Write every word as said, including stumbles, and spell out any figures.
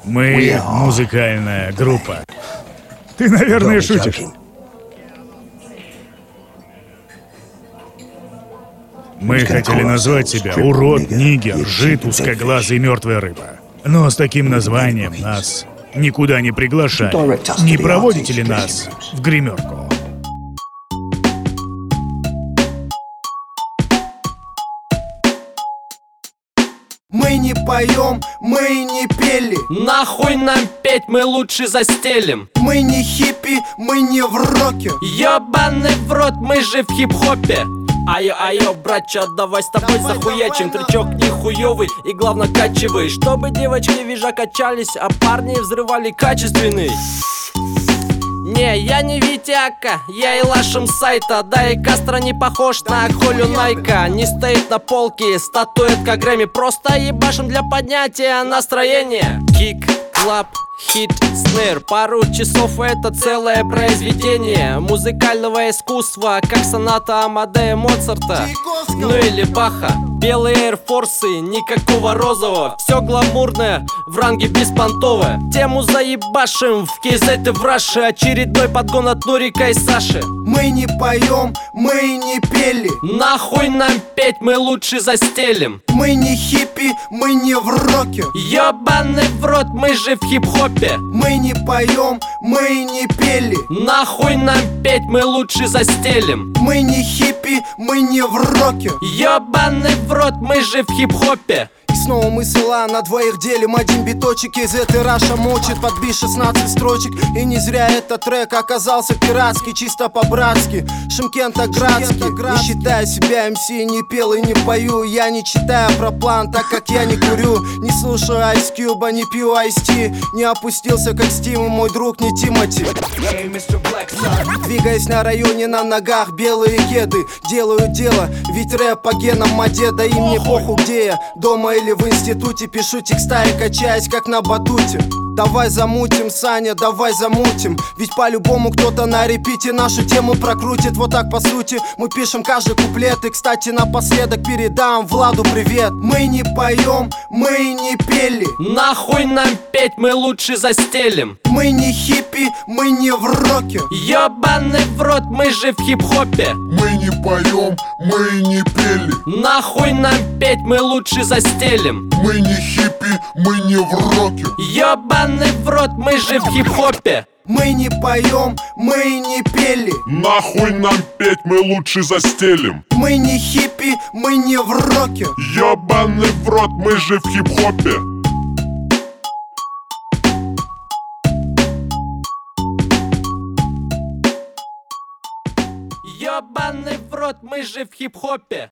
Мы музыкальная группа. Ты, наверное, шутишь. Мы хотели назвать себя «Урод, нигер, жид, узкоглазый, мертвая рыба». Но с таким названием нас никуда не приглашали. Не проводите ли нас в гримерку? Мы не поем, мы не пели. Нахуй нам петь, мы лучше застелим. Мы не хиппи, мы не в роке. Ёбаный в рот, мы же в хип-хопе. Айо, айо, братча, давай с тобой Давай, захуячим. давай, Трючок не хуёвый и главное качевый. Чтобы девочки вижа качались, а парни взрывали качественный. Не, я не Витяка, я и лашем сайта. Да и Кастро не похож на Колю Найка. Не стоит на полке, статуэтка Грэмми. Просто ебашим для поднятия настроения. Кик, клап, хит, снэр. Пару часов это целое произведение музыкального искусства, как соната Амадея Моцарта, ну или Баха. Белые эйрфорсы, никакого розового. Все гламурное, в ранге беспонтовое. Тему заебашим, в кейзеты в Раше. Очередной подгон от Нурика и Саши. Мы не поем, мы не пели. Нахуй нам петь, мы лучше застелим. Мы не хиппи, мы не в роке. Ёбаный в рот, мы же в хип-хопе. Мы не поем, мы не пели. Нахуй нам петь, мы лучше застелим. Мы не хиппи, мы не в роке. Ёбаный в рот, мы же в хип-хопе. И снова мы села на двоих делим один биточек. Из этой Раша мочит под бит шестнадцать строчек. И не зря этот трек оказался пиратский, чисто по-братски. Шымкента Градский. Не считая себя эм си, не пел и не пою. Я не читаю про план, так как я не курю. Не слушаю Ice Cube, не пью Ice Tea. Не опустился как Стим, мой друг не Тимати. Двигаясь на районе на ногах, белые кеды. Делаю дело, ведь рэп по генам Мадеда. И мне похуй где я, дома или в институте. Пишу текста и качаюсь как на батуте. Давай замутим, Саня, давай замутим. Ведь по-любому кто-то на репите нашу тему прокрутит. Вот так по сути мы пишем каждый куплет. И кстати напоследок передам Владу привет. Мы не поем, мы не пели. Нахуй нам петь, мы лучше застелим. Мы не хиппи, мы не в роке. Ёбаный в рот, мы же в хип-хопе. Мы не поем, мы не пели. Нахуй нам петь, мы лучше застелим. Мы не хиппи, мы не в роке. Ёбаный в рот, мы же в хип-хопе. Мы не поем, мы не пели. Нахуй нам петь, мы лучше застелим. Мы не хиппи, мы не в роке. Ёбаный в рот, мы же в хип-хопе. Ёбаный в рот, мы же в хип-хопе.